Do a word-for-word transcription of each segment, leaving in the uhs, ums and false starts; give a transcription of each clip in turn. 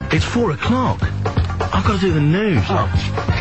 It's four o'clock. I've got to do the news. Oh.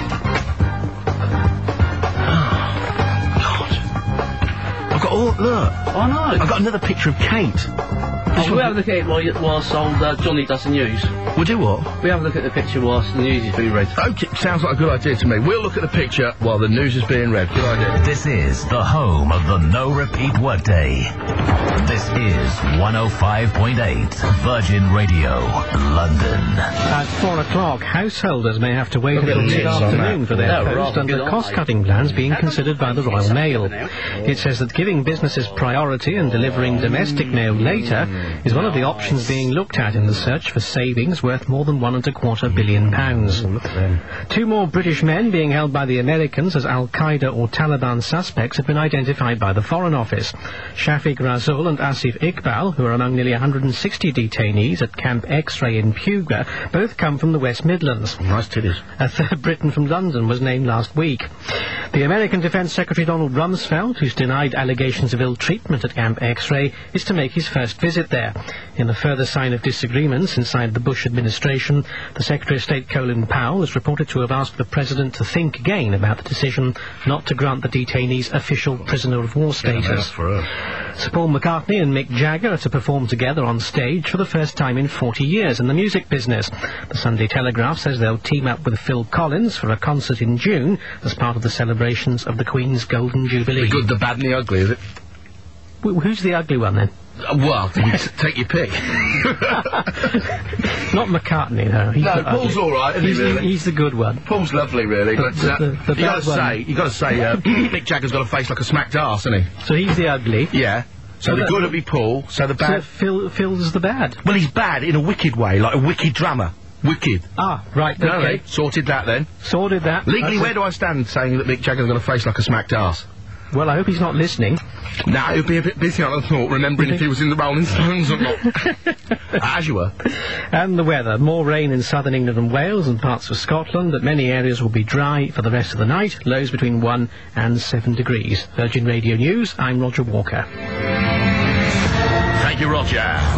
Oh, God. I've got all... Look. Oh, no. I've got another picture of Kate. Oh, we'll have a look at it while, you, whilst old uh, Johnny does the news. We'll do what? We'll have a look at the picture whilst the news is being read. Okay, sounds like a good idea to me. We'll look at the picture while the news is being read. Good idea. This is the home of the no-repeat workday. This is one oh five point eight Virgin Radio, London. At four o'clock, householders may have to wait Look at until the tits on mid-afternoon that. for their They're post rather under good, aren't cost-cutting plans being considered by the Royal Mail. It says that giving businesses priority and delivering domestic mail later is one of the options being looked at in the search for savings worth more than one and a quarter billion pounds. Two more British men being held by the Americans as Al-Qaeda or Taliban suspects have been identified by the Foreign Office. Shafiq Razul and Asif Iqbal, who are among nearly one hundred sixty detainees at Camp X-Ray in Puga, both come from the West Midlands. Nice titties. A third Briton from London was named last week. The American Defence Secretary Donald Rumsfeld, who's denied allegations of ill treatment at Camp X-Ray, is to make his first visit there. In a further sign of disagreements inside the Bush administration, the Secretary of State Colin Powell is reported to have asked the President to think again about the decision not to grant the detainees official prisoner of war status. For her. Sir Paul McCartney and Mick Jagger are to perform together on stage for the first time in forty years in the music business. The Sunday Telegraph says they'll team up with Phil Collins for a concert in June as part of the celebrations of the Queen's Golden Jubilee. The good, the bad and the ugly, is it? Wh- who's the ugly one, then? Uh, well, take your pick. Not McCartney, though. He's No, the Paul's ugly. all right, isn't he, he's, really? he's the good one. Paul's lovely, really, The- but the- uh, the- the you gotta bad one. say, you gotta say, uh, Mick Jagger's got a face like a smacked arse, hasn't he? So he's the ugly. Yeah. So Well, the that- good would be Paul, so the So bad... Phil, Phil's the bad. Well, he's bad in a wicked way, like a wicked drummer. Wicked. Ah, right, No, okay. no, sorted that then. Sorted that. Legally, That's where it. do I stand saying that Mick Jagger's got a face like a smacked arse? Well, I hope he's not listening. Nah, he'll be a bit busy, I thought, remembering if he was in the Rolling Stones or not. As you were. And the weather. More rain in southern England and Wales and parts of Scotland, but many areas will be dry for the rest of the night. Lows between one and seven degrees. Virgin Radio News, I'm Roger Walker. Thank you, Roger.